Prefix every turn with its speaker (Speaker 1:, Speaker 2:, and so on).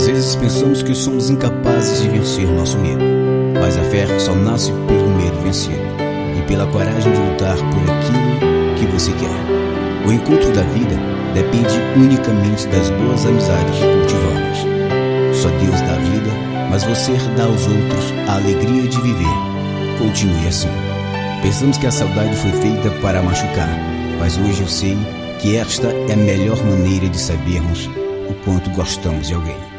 Speaker 1: Às vezes pensamos que somos incapazes de vencer o nosso medo, mas a fé só nasce pelo medo vencido e pela coragem de lutar por aquilo que você quer. O encontro da vida depende unicamente das boas amizades que cultivamos. Só Deus dá a vida, mas você dá aos outros a alegria de viver. Continue assim. Pensamos que a saudade foi feita para machucar, mas hoje eu sei que esta é a melhor maneira de sabermos o quanto gostamos de alguém.